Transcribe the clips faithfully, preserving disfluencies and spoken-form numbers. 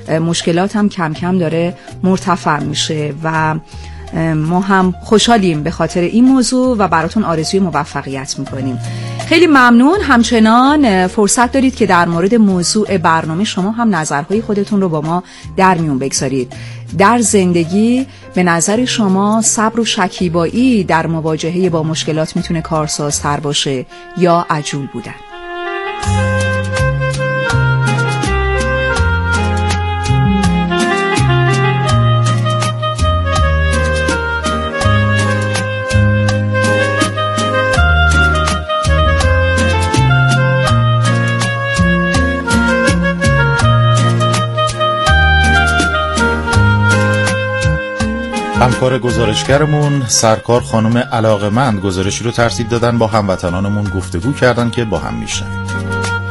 مشکلات هم کم کم داره مرتفع میشه و ما هم خوشحالیم به خاطر این موضوع و براتون آرزوی موفقیت میکنیم. خیلی ممنون. همچنان فرصت دارید که در مورد موضوع برنامه شما هم نظرهای خودتون رو با ما در میون بگذارید. در زندگی به نظر شما صبر و شکیبایی در مواجهه با مشکلات میتونه کارسازتر باشه یا عجول بودن؟ همکار گزارشگرمون سرکار خانم علاقه‌مند گزارشی رو ترتیب دادن، با هموطنانمون گفتگو کردن که با هم میشنویم.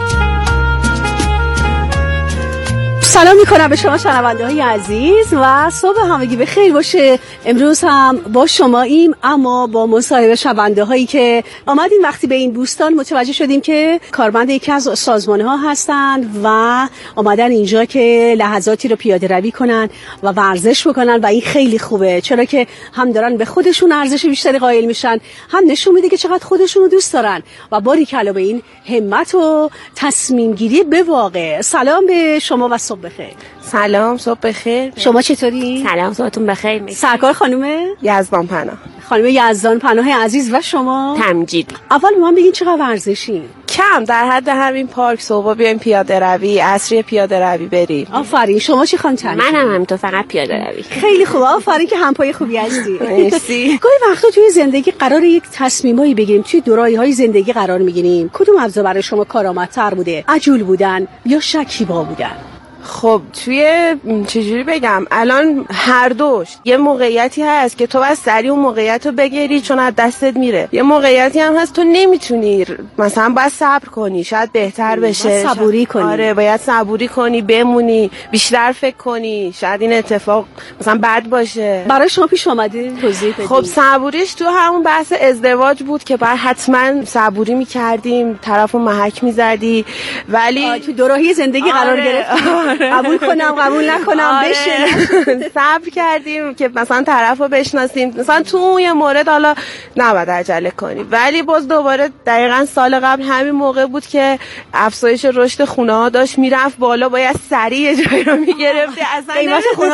سلام میکنم به شما شنونده های عزیز و صبح همگی به خیر باشه. امروز هم با شما ایم، اما با مصاحبه شنونده هایی که آمدیم وقتی به این بوستان متوجه شدیم که کارمند یکی از سازمان ها هستند و آمدن اینجا که لحظاتی رو پیاده روی کنن و ورزش بکنن و این خیلی خوبه، چرا که هم دارن به خودشون ارزش بیشتری قائل میشن، هم نشون میده که چقدر خودشون رو دوست دارن و باریکلا به این همت و تصمیم گیری به واقع. سلام به شما و صبح بخیر. سلام، صبح بخیر. شما چطوری؟ سلام، صبحتون بخیر. سرکار خانم یزدان پناه. خانم یزدان پناه عزیز و شما؟ تمجید. اول به من بگین چقدر ورزشین؟ کم، در حد همین پارک صبح بیایم پیاده روی، عصری پیاده روی بریم. آفرین. شما چی خانم تمجید؟ منم همینطور، فقط پیاده روی. خیلی خوبه. آفرین که همپای خوبی هستی. مرسی. گاهی وقتا توی زندگی قرار یک تصمیمایی بگیریم، توی دورایی‌های زندگی قرار می‌گیریم. کدوم ابزار برای شما کارآمدتر بوده؟ عجول بودن یا شکیبا بودن؟ خب توی چجوری بگم، الان هر دوش. یه موقعیتی هست که تو باید سریع اون موقعیت رو بگیری چون از دستت میره، یه موقعیتی هم هست تو نمیتونی، مثلا باید صبر کنی شاید بهتر بشه، باید صبوری کنی. آره باید صبوری کنی، بمونی، بیشتر فکر کنی، شاید این اتفاق مثلا بد باشه. برای شما پیش اومده؟ توضیح بدید. خب صبوریش تو همون بحث ازدواج بود که باید حتما صبوری میکردیم، طرفو محک میزدی، ولی تو دوراهی زندگی آره. قرار گرفت. قبول کنم قبول نکنم آره. بشه. صبر کردیم که مثلا طرفو بشناسیم، مثلا تو اون یه مورد حالا نباید عجله کنیم، ولی باز دوباره دقیقاً سال قبل همین موقع بود که افزایش رشد خونه ها داشت میرفت بالا، باید سریع یه جایی رو میگرفتی، اصلا قیمت خونه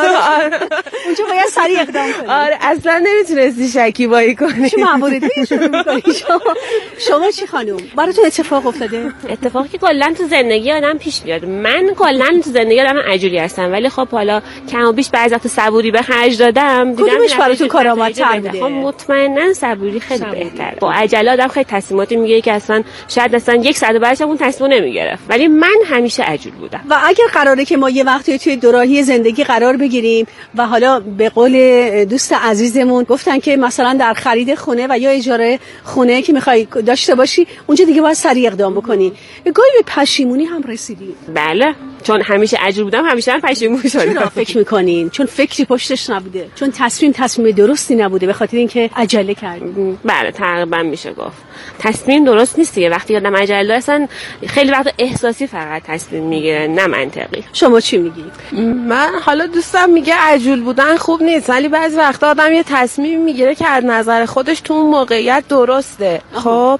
اونجا باید سریع اقدام کنی. آره اصلا نمیتونستی شکیبایی کنی. چه مواردی شروع می‌کنی شما؟ شما چی خانم؟ براتون اتفاق افتاده؟ اتفاقی که کلا تو زندگی آدم پیش میاد. من کلا تو زندگی آدم عجولی هستم، ولی خب حالا کم و بیش بعضی وقت صبوری به خرج دادم. کدومش براتون کارآمدتر بوده؟ خب مطمئنا صبوری خیلی بهتره. با عجله آدم خیلی تصمیماتی میگیره که اصلا شاید اصلا یک ساعت بعدش اون تصمیم نمیگرفت، ولی من همیشه عجول بودم. و اگر قراره که ما یه وقتی توی دوراهی زندگی قرار بگیریم و حالا به قول دوست عزیزمون گفتن که مثلا در خرید خونه و یا اجاره خونه که میخوای داشته باشی اونجا دیگه باید سریع اقدام بکنی، گاهی به پشیمونی هم رسیدی؟ بله، چون همیشه عجول بودم همیشه هم پشیمون شدم. چرا فکر میکنین؟ چون فکری پشتش نبوده، چون تصمیم تصمیم درستی نبوده، به خاطر اینکه عجله کردین. بله تقریبا میشه گفت تصمیم درست نیست دیگه. وقتی آدم عجله داره اصلا خیلی وقت احساسی فقط تصمیم میگیره، نه منطقی. شما چی میگی؟ من حالا دوستم میگه عجول بودن خوب نیست، ولی بعضی وقتا آدم یه تصمیم میگیره که از نظر خودش تو اون موقعیت درسته، خب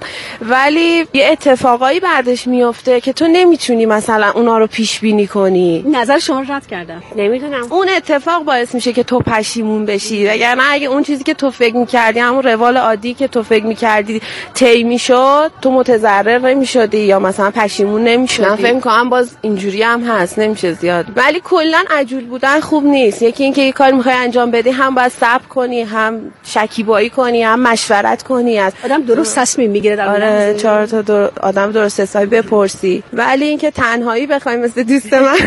ولی یه اتفاقایی بعدش میفته که تو نمیتونی مثلا اونا رو پیش بینی کنی. نظر شما رو رد کردم. نمیدونم اون اتفاق باعث میشه که تو پشیمون بشی، وگرنه اگه اون چیزی که تو فکر میکردی همون روال عادی که تو فکر میکردی طی میشد، تو متضرر نمیشدی یا مثلا پشیمون نمیشدی. من فکر میکنم باز اینجوری هم هست، نمیشه زیاد، ولی کلا عجول بودن خوب نیست. یکی اینکه یه کاری میخوای انجام بدی هم باید صبر کنی، هم شکیبایی کنی، هم مشورت کنی. از آدم درست تصمیم میگیره در آره چهار تا در... آدم درست حسابی بپرسی. ولی اینکه تنهایی بخوای مثل دوست من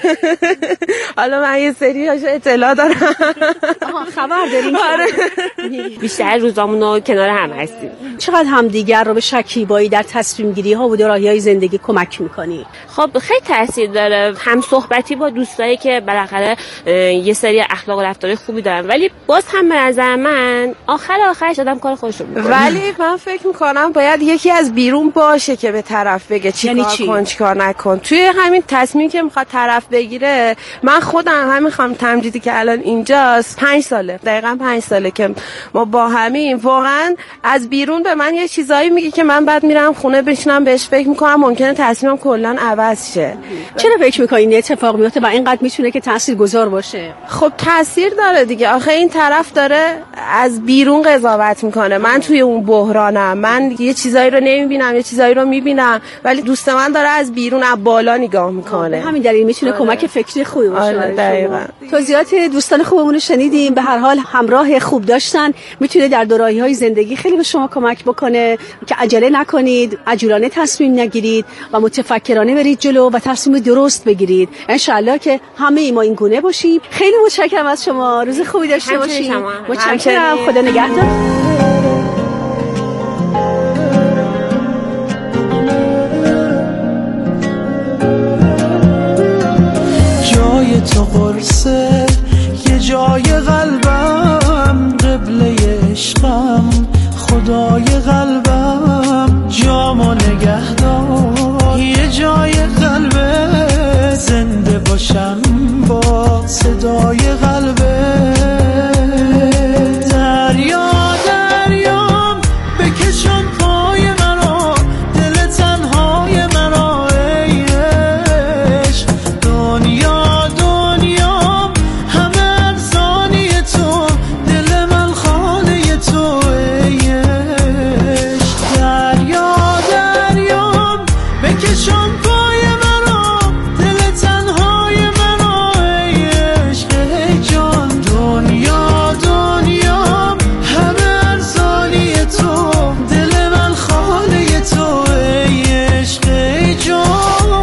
حالا من یه سری هاشو اطلاع دارم. آها خبر دارین؟ آره بیشتر روزامونو کنار هم هستیم. چقدر هم دیگر رو به شکیبایی در تصمیم گیری ها و دوراهی‌های زندگی کمک میکنی؟ خب خیلی تاثیر داره. هم صحبتی با دوستایی که بالاخره یه سری اخلاق و رفتار خوبی دارن، ولی باز هم به نظر من آخر آخرش آدم کار خودش رو میکنه. ولی من فکر میکنم باید یکی از بیرون باشه که به طرف بگه چی یعنی کار چی؟ کن چی کار نکن. توی همین تصمیم که میخواد طرف بگیره، من خودم همین خانم تمجیدی که الان اینجاست پنج ساله دقیقاً پنج ساله که ما با همیم، واقعا از بیرون به من یه چیزایی میگه که من بعد میرم خونه بشینم بهش فکر میکنم، ممکنه تصمیمم کلا عوض شه. چرا فکر میکنین این اتفاق میفته و اینقدر میتونه که تاثیرگذار باشه؟ خب تاثیر داره دیگه، آخه این طرف داره از بیرون قضاوت میکنه، من توی اون بحرانم، من یه چیزایی رو نمیبینم یه چیزایی رو میبینم، ولی دوست من داره از بیرون از بالا نگاه میکنه. همین دلیل میتونه آره. کمک فکری خوبی باشه. آره دقیقاً. توضیحات دوستان خوبمون رو شنیدیم، به هر حال همراه خوب داشتن میتونه در دوره‌های زندگی خیلی به شما کمک بکنه که عجله نکنید، عجولانه تصمیم نگیرید و متفکرانه برید جلو و تصمیم درست بگیرید. ان شاءالله که همه ما این گونه باشیم. خیلی متشکرم از شما، روز خوبی داشته باشید. متشکرم، خدا نگهدار. جای تو قرصه یه جای قلبم، قبله عشقم خدای قلبم، جامو نگهدار یه جای قلبه، زنده باشم با صدای قلبه. دریا دریام بکشان پای مرا، دل تنهای مرا ای عشق. دنیا دنیام همه ارزانی تو، دل من خانه تو ای عشق. دریا دریام بکشان پای مرا، دل تنهای مرا ای عشق ای جان. دنیا دنیام همه ارزانی تو، دل من خانه تو ای عشق ای جان.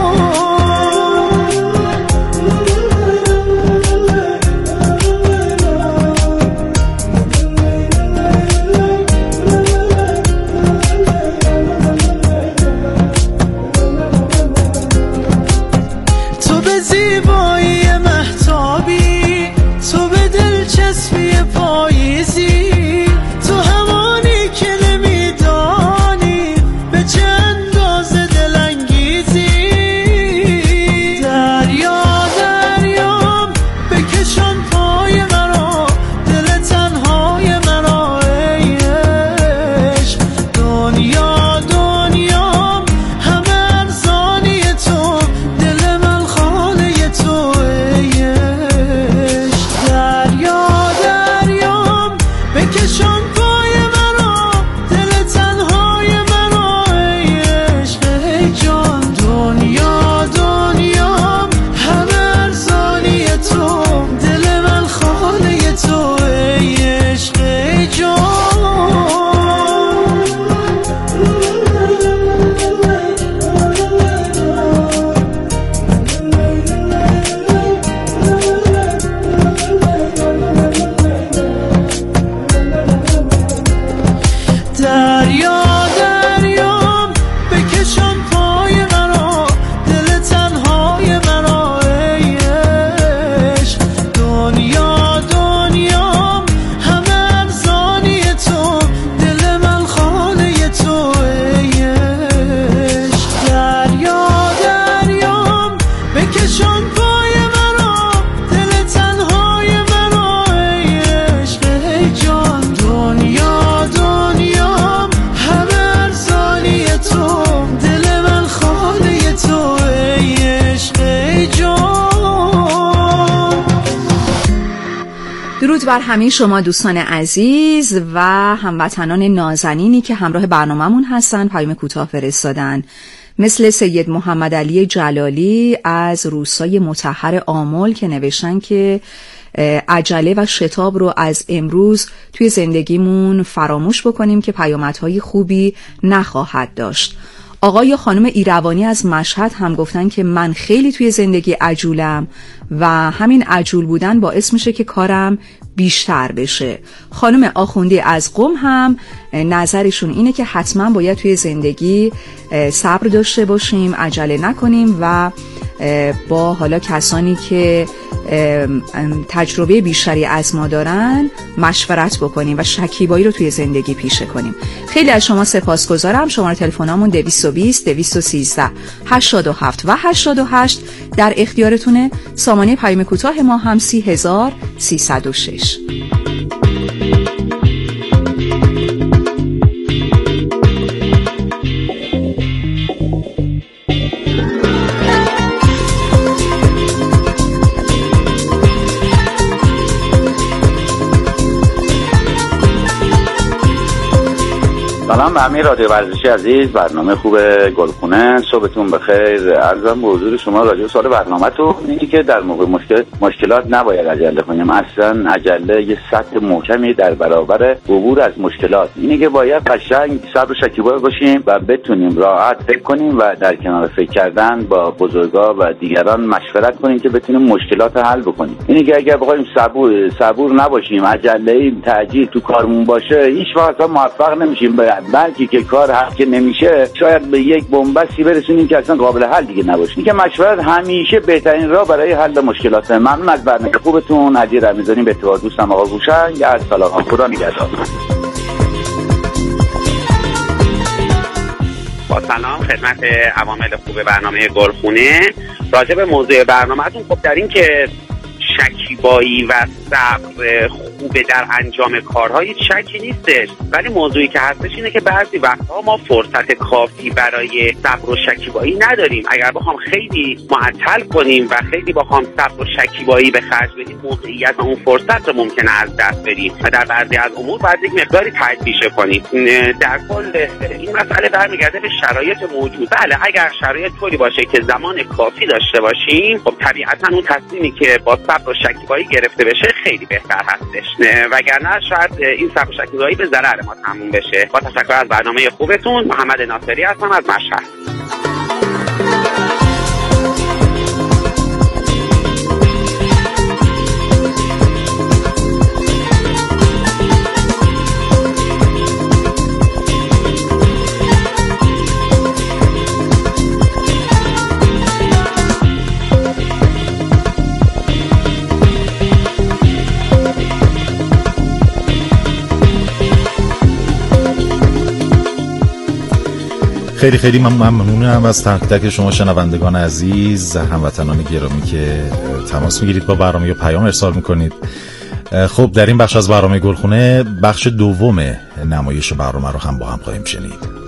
تو به زیبایی مهتابی، تو به دلچسبی پاییزی، تو همانی که نمیدانی به چه اندازه دلانگیزی. دریا دریام بکشان پای مرا، دل تنهای مرا ای عشق. دنیا دنیام همه ارزانی تو، دل من خانه تو ای عشق. دریا دریام بکشان پای مرا، دل تنهای مرا ای عشق ای جان. دنیا دنیام همه ارزانی تو، دل من خانه تو ای عشق ای جان. دریا دریام بکشان پای مرا، دل تنهای مرا ای عشق. دنیا دنیام همه ارزانی تو، دل من خانه تو ای عشق. دریا دریام بکشان پای مرا، دل تنهای مرا ای عشق ای جان. دنیا دنیام همه ارزانی تو، دل من خانه تو ای عشق ای جان. درود بر همه شما دوستان عزیز و هموطنان نازنینی که همراه برنامه‌مون هستن. پیام کوتاه فرستادن، مثل سید محمد علی جلالی از روستای مطهر آمل که نوشتن که عجله و شتاب رو از امروز توی زندگیمون فراموش بکنیم که پیامدهای خوبی نخواهد داشت. آقای یا خانم ایروانی از مشهد هم گفتن که من خیلی توی زندگی عجولم و همین عجول بودن باعث میشه که کارم بیشتر بشه. خانم آخوندی از قم هم نظرشون اینه که حتما باید توی زندگی صبر داشته باشیم، عجله نکنیم و با حالا کسانی که تجربه بیشتری از ما دارن مشورت بکنیم و شکیبایی رو توی زندگی پیشه کنیم. خیلی از شما سپاسگزارم. شماره تلفنمون دویست و بیست دویست و سیزده هشتاد و هفت و هشتاد و هشت در اختیارتونه. سامانه پیام کوتاه ما هم سی هزار سیصد و شش. سلام به همه رادیو ورزشی عزیز، برنامه خوب گلخونه، صبحتون بخیر. عرضم به حضور شما راجع به سوال برنامه‌تون اینی که در موقع مشکل مشکلات نباید عجله کنیم. اصلا عجله یه سطح محکمی در برابر عبور از مشکلات. اینی که باید قشنگ صبر و شکیبا باشیم و بتونیم راحت فکر کنیم و در کنار فکر کردن با بزرگا و دیگران مشورت کنیم که بتونیم مشکلات رو حل بکنیم. اینی که اگر بخوایم صبور صبور نباشیم، عجله تعجیل تو کارمون باشه، هیچ وقت موفق نمیشیم. بلکه که کار حل که نمیشه شاید به یک بنبستی برسونیم که اصلا قابل حل دیگه نباشه. این که مشورت همیشه بهترین راه برای حل مشکلات. ممنون از برنامه خوبتون. علی رمضانی به اتفاق دوستم آقا گوشنگ از سلام. خدا نگهدار. با سلام خدمت عوامل خوب برنامه گلخونه. راجع به موضوع برنامه‌تون، خب در این که شکیبایی و صبر خوبه در انجام کارها هیچ شکی نیستش، ولی موضوعی که هستش اینه که بعضی وقتها ما فرصت کافی برای صبر و شکیبایی نداریم. اگر بخوام خیلی معطل کنیم و خیلی بخوام صبر و شکیبایی به خرج بدیم، موقعیت و اون فرصت رو ممکنه از دست بدیم و در بعضی از امور باید یک مقداری تجدیشه کنیم. در کل این مسئله برمیگرده به شرایط موجود. بله، اگر شرایط طوری باشه که زمان کافی داشته باشیم، خب طبیعتاً اون تصمیمی که با صبر و شکیبایی گرفته بشه خیلی بهتر هستش، وگرنه شاید این صبر و شکیبایی به ضرر ما تموم بشه. با تشکر از برنامه خوبتون. محمد ناصری هستم از مشهد. خیلی خیلی من ممنونم از تک تک شما شنوندگان عزیز، هموطنان گرامی که تماس میگیرید با برنامه یا پیام ارسال میکنید. خب در این بخش از برنامه گلخونه بخش دوم نمایش برنامه رو هم با هم خواهیم شنید.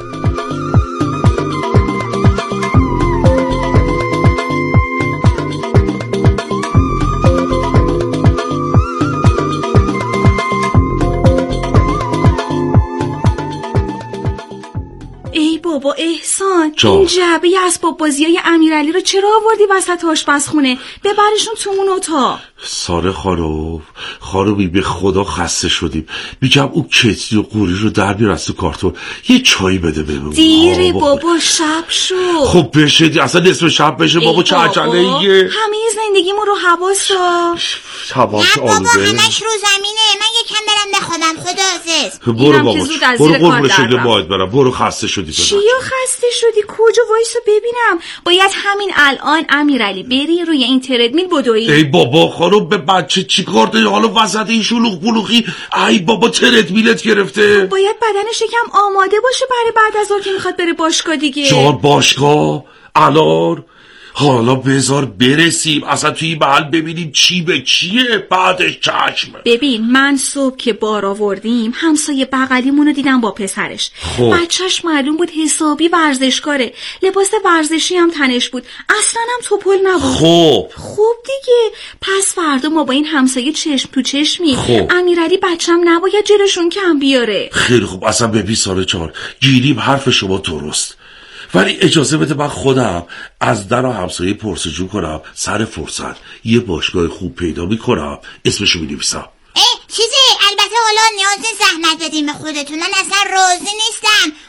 بابا احسان، این جعبه اسباب بازیای امیرعلی رو چرا آوردی وسط آشپزخونه؟ ببرشون تو اون اتاق. ساره خانم، خانمی به خدا خسته شدیم. میگم اون کتری و قوری رو در بیار از تو کارتون، یه چایی بده ببینم. دیره بابا، شب شد. خب بشه دی. اصلا نصف شب بشه بابا، چه عجله ایه؟ همه زندگیمون رو حواسا حواس آلوده. بابا همش رو زمینه. من یکم برم بخودم. خداحافظ. برو بابا، برو قربون شکل باید برم. برو خسته شدی. چیا خسته شدی؟ کجا؟ وایسا ببینم. باید همین الان امیرعلی بری روی این تردمیل بدوی. ای بابا خانم، به بچه چی کار داری؟ حالا وسط این شلوغ بلوغی ای بابا تردمیلت گرفته. باید بدنش یکم آماده باشه برای بعد از اون که میخواد بره باشگاه دیگه. جان باشگاه الان؟ حالا بذار برسیم اصلا توی این محل ببینیم چی به چیه، بعدش چشم. ببین من صبح که بار آوردیم همسایه بغلیمونو دیدم با پسرش. خب. بچهش معلوم بود حسابی ورزشکاره، لباس ورزشی هم تنش بود، اصلا هم توپل نبود. خب خب دیگه پس فردا ما با این همسایه چشم تو چشمی. خب. امیرعلی بچم نباید جلوشون کم بیاره. خیلی خوب، اصلا ببین سال چهار گیریم حرف شما درست، ولی اجازه بده من خودم از در و همسایه پرسجو کنم، سر فرصت یه باشگاه خوب پیدا میکنم، اسمشو مینویسم. اه چیزی البته حالا نیاز نیست زحمت بدیم به خودتون، من اصلا راضی نیستم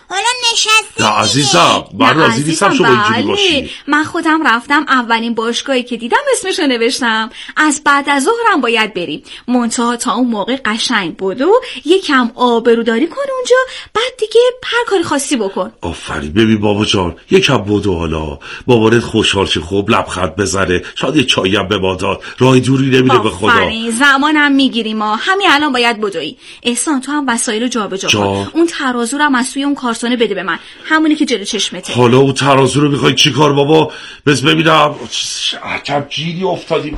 حالا نشسته. نه عزیزم من راضی نیستم شما اینجوری باشی. من خودم رفتم اولین باشگاهی که دیدم اسمشو نوشتم. از بعد از ظهرم باید بریم. منتها تا اون موقع قشنگ بدو یکم آبروداری کن اونجا، بعد دیگه هر کاری خاصی بکن. آفرین. ببین بابا جان یکم بدو، حالا بابارت خوشحال شه، خوب لبخند بزنه، شاید یه چایی هم به ما داد، راه دوری نمیره به خدا. آفرین. زمانم میگیریم ما همین الان باید بدوی. احسان تو هم وسایل رو جابجا کن. اون ترازو رو هم از توی اون کارتونه بده به من، همونی که جلو چشمته. حالا اون ترازو رو میخوای چی کار بابا؟ بس ببینم عجب گیری افتادیم.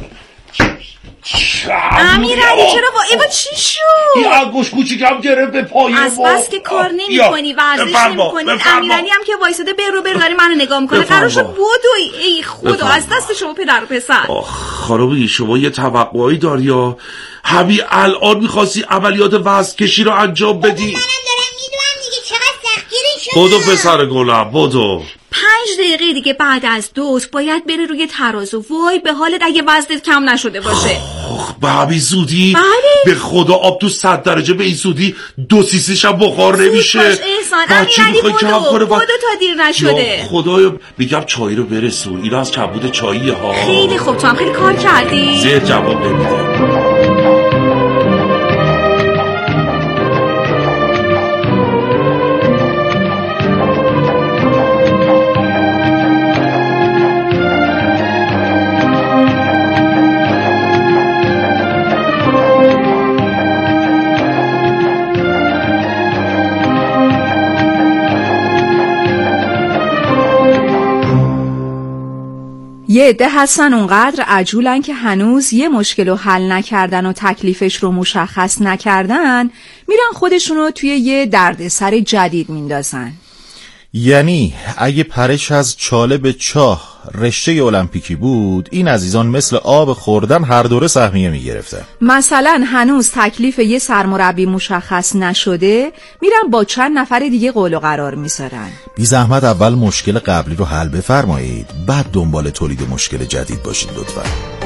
امیرعلی چرا با ایوا چی شد؟ این انگوش کوچیکم گرفت به پای ما. از بس که کار نمی کنی ورزش نمی کنی. امیرعلی هم که وایساده برو برو داره منو نگاه میکنه. قرار شد بدوی. ای خدا از دست شما پدر و پسر. آخ خانمی شما یه توقعی داری یا همین الان میخواستی عملیات وزن کشی رو انجام بدی؟ منم دارم میدونم دیگه چقدر سختگیری شده. بدو پسر گلم بدو. پنج دقیقه دیگه بعد از دوست باید بره روی ترازو. وای به حالت اگه وزنت کم نشده باشه. به همین زودی؟ بله. به خدا آب تو صد درجه به این زودی دو سیسیش هم بخار نمیشه. احسان امیرعلی بدو بدو تا دیر نشده. خدایا میگم چایی رو برسون، اینا از کبود چاییه ها. خیلی خوب تو هم خیلی کار کردی. زیر جواب نمیده. یه عده هستن اونقدر عجولن که هنوز یه مشکل رو حل نکردن و تکلیفش رو مشخص نکردن، میرن خودشونو توی یه دردسر جدید میندازن. یعنی اگه پرش از چاله به چاه رشته المپیکی بود، این عزیزان مثل آب خوردن هر دوره سهمیه میگرفتن. مثلا هنوز تکلیف یه سرمربی مشخص نشده، میرن با چند نفر دیگه قول و قرار میذارن. بی زحمت اول مشکل قبلی رو حل بفرمایید، بعد دنبال تولید مشکل جدید باشید لطفا.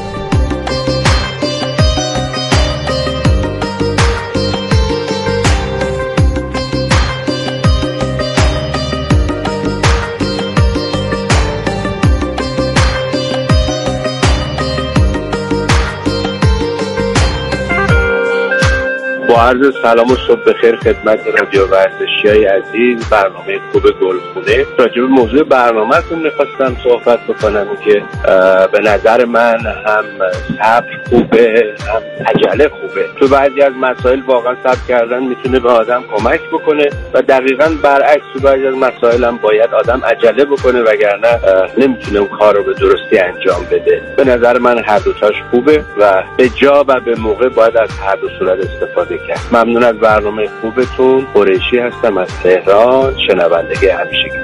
با عرض سلام و صبح بخیر خدمت رادیو ورزشیای عزیز، برنامه خوب گلخونه. راجع به موضوع برنامه‌تون می‌خواستم صحبت بکنم که به نظر من هم صبر خوبه هم عجله خوبه. تو بعضی از مسائل واقعا صبر کردن میتونه به آدم کمک بکنه و دقیقاً برعکس تو بعضی از مسائل هم باید آدم عجله بکنه وگرنه نمیتونه اون کار رو به درستی انجام بده. به نظر من هر دو تاش خوبه و به جا و به موقع باید از هر دو صورت استفاده کرد. ممنون از برنامه خوبتون. قریشی هستم از تهران، شنونده همیشگی.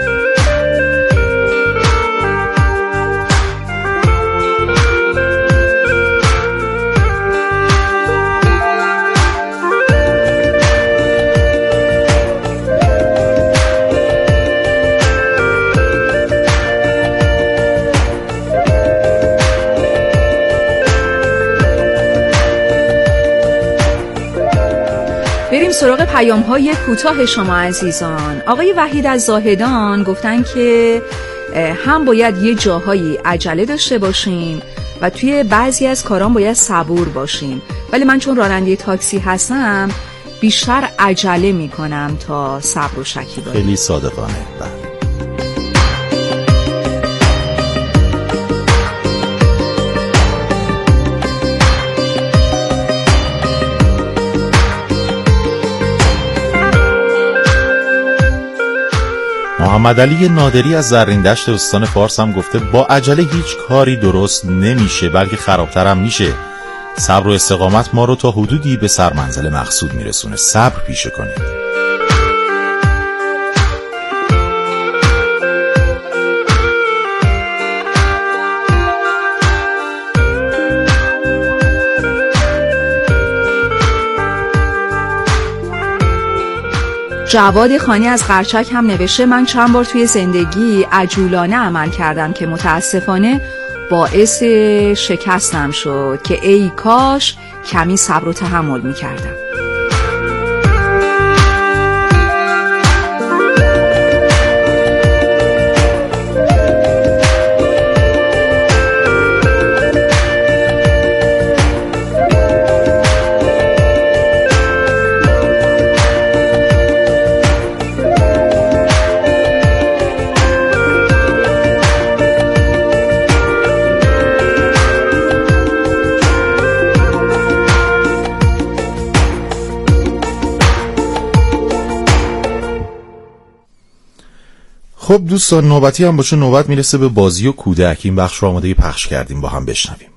بریم سراغ پیام های کوتاه شما عزیزان. آقای وحید از زاهدان گفتن که هم باید یه جاهایی عجله داشته باشیم و توی بعضی از کاران باید صبور باشیم، ولی من چون راننده تاکسی هستم بیشتر عجله میکنم تا صبر و شکیبایی. خیلی صادقانه. محمد علی نادری از زرین دشت استان فارس هم گفته با عجله هیچ کاری درست نمیشه بلکه خرابتر هم میشه. صبر و استقامت ما رو تا حدودی به سرمنزل مقصود میرسونه. صبر پیشه کنید. جواد خانی از قرچک هم نوشته من چند بار توی زندگی عجولانه عمل کردم که متاسفانه باعث شکستم شد که ای کاش کمی صبر و تحمل می‌کردم. خب دوستان، نوبتی هم باشه نوبت میرسه به بازی و کودک. این بخش رو آماده پخش کردیم، با هم بشنویم.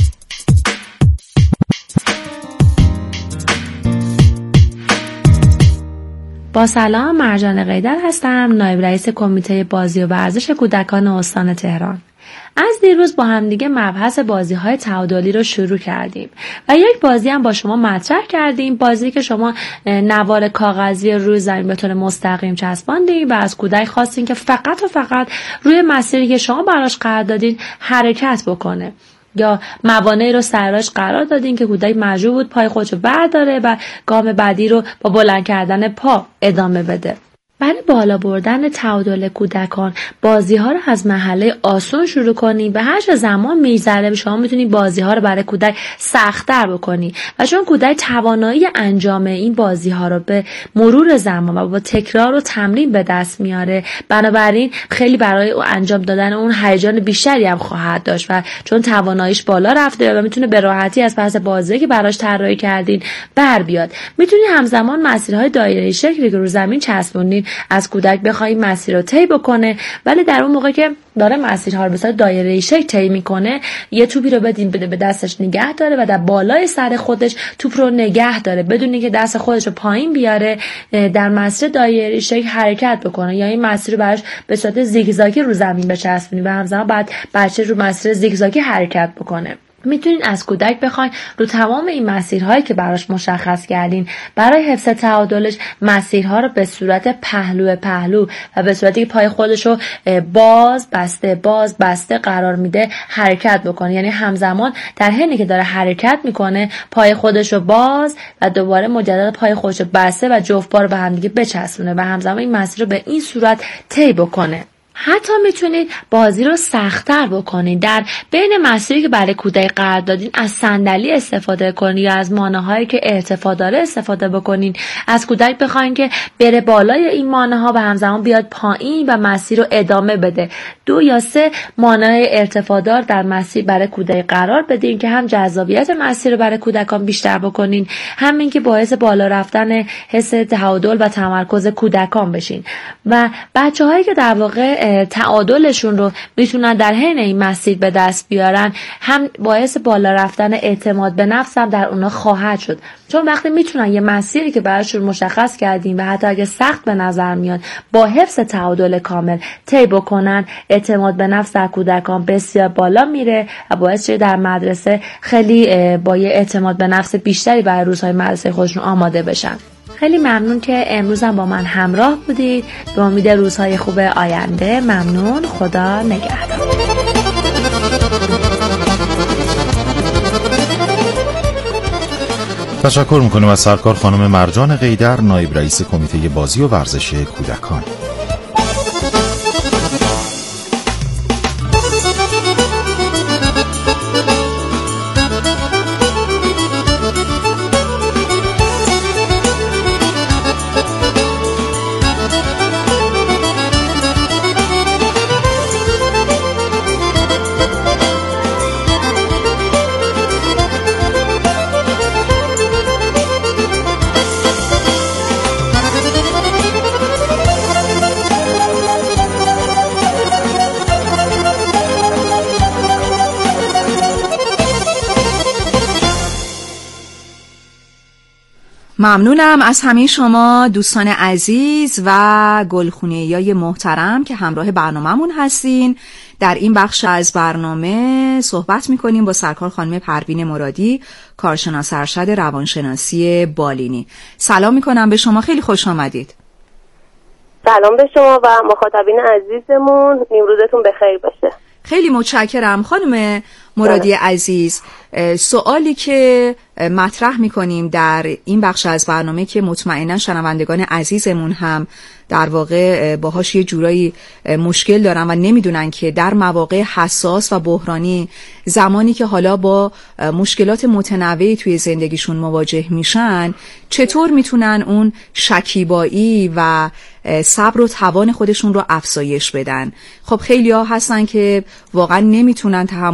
با سلام، مرجان قیدر هستم، نایب رئیس کمیته بازی و ورزش کودکان استان تهران. از دیروز با همدیگه مبحث بازی‌های تعادلی رو شروع کردیم و یک بازی هم با شما مطرح کردیم، بازی که شما نوار کاغذی روی زمین به طور مستقیم چسباندین و از کودک خواستین که فقط و فقط روی مسیری که شما براش قرار دادین حرکت بکنه، یا موانعی رو سرراش قرار دادین که کودک مجبور بود پای خودشو برداره و گام بعدی رو با بلند کردن پا ادامه بده. برای بالا بردن تعادل کودکان بازی ها رو از مرحله آسان شروع کنید و هر چه زمان میگذره شما میتونید بازی ها رو برای کودک سخت‌تر بکنید و چون کودک توانایی انجام این بازی ها رو به مرور زمان و با تکرار و تمرین به دست میاره، بنابراین خیلی برای انجام دادن اون هیجان بیشتری هم خواهد داشت و چون تواناییش بالا رفته و میتونه به راحتی از پس بازی که براش طراحی کردین بر بیاد. میتونید همزمان مسیرهای دایره‌ای شکلی که رو زمین چسبونید از کودک بخواید مسیر رو طی بکنه، ولی در اون موقع که داره مسیرها رو به صورت دایره‌ای شکل طی میکنه یه توپی رو بدین بده به دستش نگه داره و در بالای سر خودش توپ رو نگه داره بدون اینکه دست خودش رو پایین بیاره، در مسیر دایره‌ای شکل حرکت بکنه یا این مسیر رو براش به صورت زیگزاگی رو زمین بچسبونی و همزمان بعد بچه رو مسیر زیگزاگی حرکت بکنه. میتونین از کودک بخواین رو تمام این مسیرهایی که براش مشخص کردین برای حفظ تعادلش مسیرها رو به صورت پهلو پهلو و به صورتی که پای خودش رو باز بسته باز بسته قرار میده حرکت بکنه، یعنی همزمان در حینی که داره حرکت میکنه پای خودش رو باز و دوباره مجدد پای خودش رو بسته و جفت پا رو به هم دیگه بچسبونه و همزمان این مسیر رو به این صورت طی بکنه. حتی میتونید بازی رو سخت‌تر بکنید، در بین مسیری که برای کودک قرار دادین از صندلی استفاده کنید یا از مانع‌هایی که ارتفاع داره استفاده بکنید، از کودک بخواید که بره بالای این مانع‌ها و همزمان بیاد پایین و مسیر رو ادامه بده. دو یا سه مانع ارتفاع دار در مسیر برای کودک قرار بدین که هم جذابیت مسیر رو برای کودکان بیشتر بکنین، همین که باعث بالا رفتن حس تعادل و تمرکز کودکان بشین و بچه‌هایی که در واقع تعادلشون رو میتونن در حین این مسیر به دست بیارن هم باعث بالا رفتن اعتماد به نفس هم در اونا خواهد شد، چون وقتی میتونن یه مسیری که براشون مشخص کردیم و حتی اگه سخت به نظر میاد با حفظ تعادل کامل طی بکنن، اعتماد به نفس در کودکان بسیار بالا میره و باعث شده در مدرسه خیلی با یه اعتماد به نفس بیشتری برای روزهای مدرسه خودشون آماده بشن. خیلی ممنون که امروز هم با من همراه بودید. به امید روزهای خوب آینده. ممنون. خدا نگهدار. تشکر میکنیم از سرکار خانم مرجان قیدر، نایب رئیس کمیته بازی و ورزش کودکان. ممنونم از همه شما دوستان عزیز و گلخونه‌ای محترم که همراه برنامه‌مون هستین. در این بخش از برنامه صحبت می‌کنیم با سرکار خانم پروین مرادی، کارشناس ارشد روانشناسی بالینی. سلام می‌کنم به شما، خیلی خوش آمدید. سلام به شما و مخاطبین عزیزمون، روزتون بخیر باشه. خیلی متشکرم خانم مرادی عزیز. سوالی که مطرح میکنیم در این بخش از برنامه که مطمئنا شنوندگان عزیزمون هم در واقع باهاش یه جورایی مشکل دارن و نمیدونن که در مواقع حساس و بحرانی، زمانی که حالا با مشکلات متنوعی توی زندگیشون مواجه میشن، چطور میتونن اون شکیبایی و صبر و توان خودشون رو افزایش بدن. خب خیلی ها هستن که واقعا نمیتونن تحمل بکنن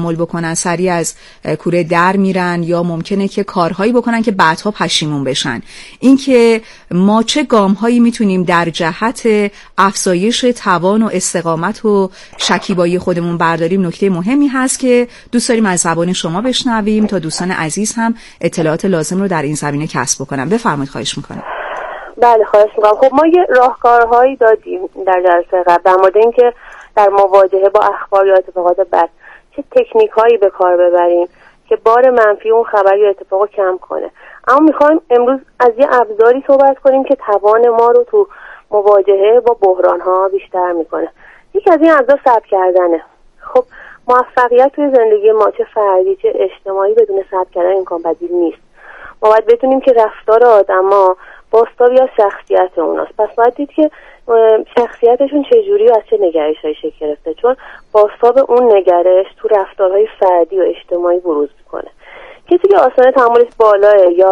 میکنن، سریع از کوره در میرن یا ممکنه که کارهایی بکنن که بعدها پشیمون بشن. اینکه ما چه گامهایی میتونیم در جهت افزایش توان و استقامت و شکیبایی خودمون برداریم نکته مهمی هست که دوست داریم از زبان شما بشنویم تا دوستان عزیز هم اطلاعات لازم رو در این زمینه کسب بکنن. بفرمایید، خواهش میکنم. بله خواهش میکنم. خب ما یه راهکارهایی دادیم در جلسه قبل در مورد اینکه در مواجهه با اخبار یا اتفاقات بد چه تکنیک هایی به کار ببریم که بار منفی اون خبر یا اتفاقو کم کنه. اما میخوایم امروز از یه ابزاری صحبت کنیم که توان ما رو تو مواجهه با بحران ها بیشتر میکنه. یکی از این ابزار صبر کردنه. خب موفقیت توی زندگی ما چه فردی چه اجتماعی بدون صبر کردن امکان پذیر نیست. ما باید بدونیم که رفتار آدما بازتابی از شخصیت اوناست. پس باید دید که شخصیتشون چجوری و از چه نگرش‌هایی شکل گرفته، چون بازتاب اون نگرش تو رفتارهای فردی و اجتماعی بروز میکنه. کسی که آستانه تحملش بالاه یا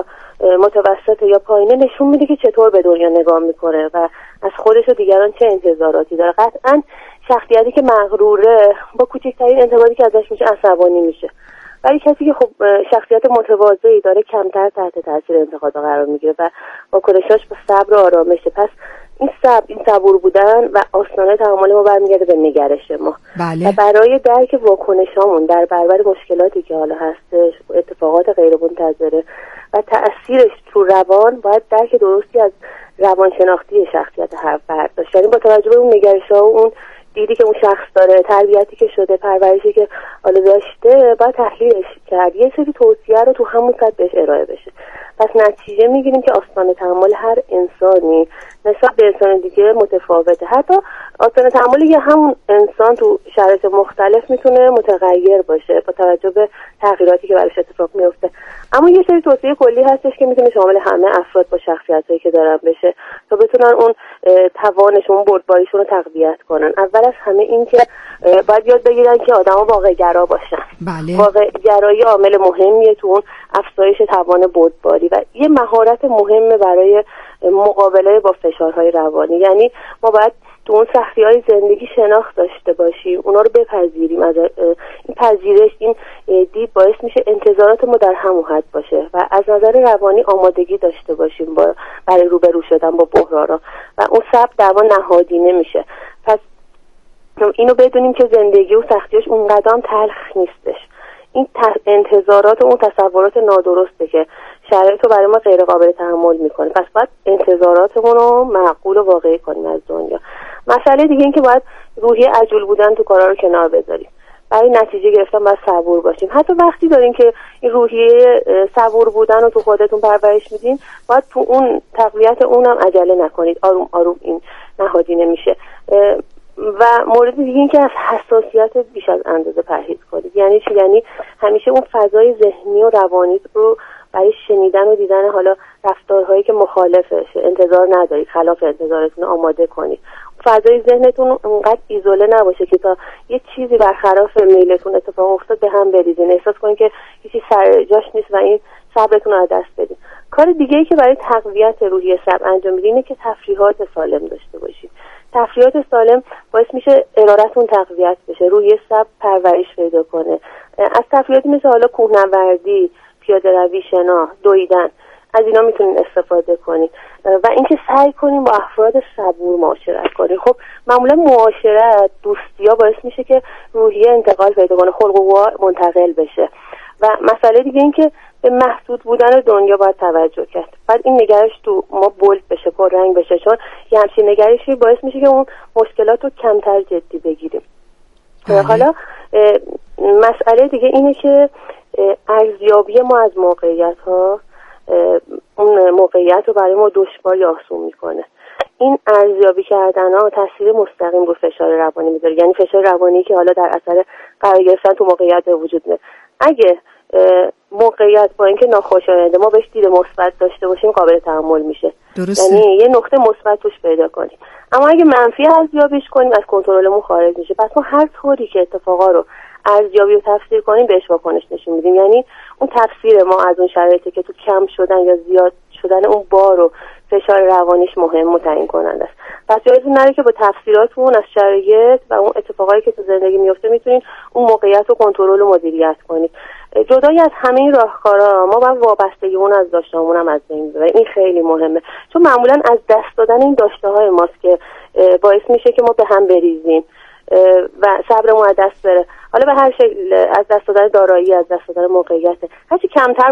متوسط یا پایینه نشون میده که چطور به دنیا نگاه میکنه و از خودش و دیگران چه انتظاراتی داره. قطعاً شخصیتی که مغروره با کوچکترین انتقادی که ازش میشه عصبانی میشه، ولی کسی که خب شخصیت متواضعی داره کمتر تحت تاثیر انتقادها قرار میگیره و واکنشاش با صبر و آرامشه. پس این صبر، این صبور بودن و آستانه تحمل ما برمیگرده به نگرش ما. بله. و برای درک واکنشامون در برابر مشکلاتی که حالا هستش، اتفاقات غیرمنتظره و تأثیرش تو روان، باید درک درستی از روانشناختی شخصیت هر فرد داشت. یعنی با توجه به اون نگرش‌ها و اون دیدی که اون شخص داره، تربیتی که شده، پرورشی که حالا داشته، باید تحلیلش کرد. یه سری توصیه رو تو همون سطح بهش ارائه بشه. پس نتیجه میگیریم که آستانه تحمل هر انسانی نسبت به انسان دیگه متفاوته. حتی آستانه تحمل یه همون انسان تو شرایط مختلف میتونه متغیر باشه با توجه به تغییراتی که براش اتفاق میفته. اما یه سری توصیه کلی هستش که میتونه شامل همه افراد با شخصیتایی که دارن بشه تا بتونن اون توانشون، بردباریشون رو تقویت کنن. اول از همه این که باید یاد بگیرن که آدما واقع گرا باشن. بله. واقع گرایی عامل مهمیه تو اون افزایش توان بردباری و یه مهارت مهمه برای مقابله با فشارهای روانی. یعنی ما باید تو اون سختی‌های زندگی شناخت داشته باشیم، اونا رو بپذیریم. از این پذیرش، این دید باعث میشه انتظارات ما در همون حد باشه و از نظر روانی آمادگی داشته باشیم با برای روبرو شدن با بحران‌ها و اون صبر در ما نهادینه میشه. پس اینو بدونیم که زندگی و سختیاش اونقدر تلخ نیستش. این انتظارات و اون تصورات نادرسته که شرایط رو برای ما غیر قابل تحمل میکنه. پس باید انتظاراتمون رو معقول و واقعی کنیم از دنیا. مسئله دیگه این که باید روحیه عجول بودن تو کارا رو کنار بذاریم. برای نتیجه گرفتن باید صبور باشیم. حتی وقتی دارین که این روحیه صبور بودن رو تو خودتون پرورش میدین، باید تو اون تقویت اونم عجله نکنید. آروم آروم این نهادینه میشه. و مورد دیگه این که از حساسیت بیش از اندازه پرهیز کنید. یعنی چی؟ یعنی همیشه اون فضای ذهنی و روانی رو برای شنیدن و دیدن حالا رفتارهایی که مخالفش انتظار ندارید، خلاف انتظارتون آماده کنید. فضای ذهنتون اونقدر ایزوله نباشه که تا یه چیزی برخلاف میلتون اتفاق افتاد به هم بریزین، احساس کنید که هیچی سر جاش نیست و این صبرتون رو از دست بدین. کار دیگه ای که برای تقویت روحیه صبر انجام میدین اینه که تفریحات سالم داشته باشید. تفریحات سالم باعث میشه ارادتون تقویت بشه، روحیه صبر پرورش پیدا کنه. از تفریحاتی مثل حالا کوهنوردی، پیاده روی، شنا، دویدن، از اینا میتونین استفاده کنین و اینکه سعی کنین با افراد صبور معاشرت کنین. خب معمولا معاشرت، دوستی‌ها باعث میشه که روحیه انتقال پیدا کنه، خلق و خو منتقل بشه. و مسئله دیگه این که به محدود بودن دنیا باید توجه کرد. بعد این نگرش تو ما بولد بشه، پررنگ بشه، چون یه همچین نگرشی باعث میشه که اون مشکلات رو کمتر جدی بگیریم. حالا مسئله دیگه اینه که ارزیابی ما از موقعیت ها اون موقعیت رو برای ما دشوار یا آسون میکنه. این ارزیابی کردن ها تاثیر مستقیم رو فشار روانی میذاره. یعنی فشار روانی که حالا در اثر قرار گرفتن تو موقعیت به وجود میاد. اگه موقعیت با اینکه ناخوشایند ما بهش دید مثبت داشته باشیم قابل تحمل میشه. درسته. یعنی یه نقطه مثبت توش پیدا کنیم. اما اگه منفی ارزیابیش کنیم از کنترلمون خارج میشه. پس ما هر طوری که اتفاقا رو ارزیابی و تفسیر کنیم بهش واکنش نشون میدیم. یعنی اون تفسیر ما از اون شرایطی که تو کم شدن یا زیاد شدن اون بار رو فشار روانیش مهم و تعیین کننده است. پس یادتون نره که با تفسیراتون از شرایط و اون اتفاقایی که تو زندگی میفته میتونید اون موقعیت رو کنترل و مدیریت کنید. جدای از همه این راهکارا ما باید وابستگیمون از داشته‌هامون هم از بین ببریم. این خیلی مهمه، چون معمولا از دست دادن این داشته‌های ماست که باعث میشه که ما به هم بریزیم و صبرمون از دست بره. حالا به هر شکل، از دست دادن دارایی، از دست دادن موقعیت، هرچی کمتر